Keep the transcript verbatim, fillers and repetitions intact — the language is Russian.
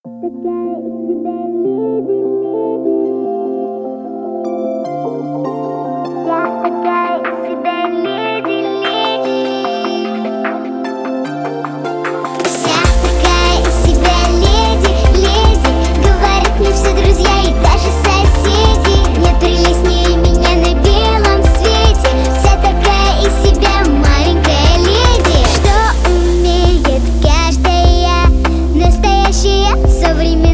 Такая из себя леди, я такая из себя леди, леди. Вся такая из себя леди, леди. Говорят мне все друзья и даже соседи. Нет прелестнее меня на белом свете. Вся такая из себя маленькая леди. Что умеет каждая настоящая современная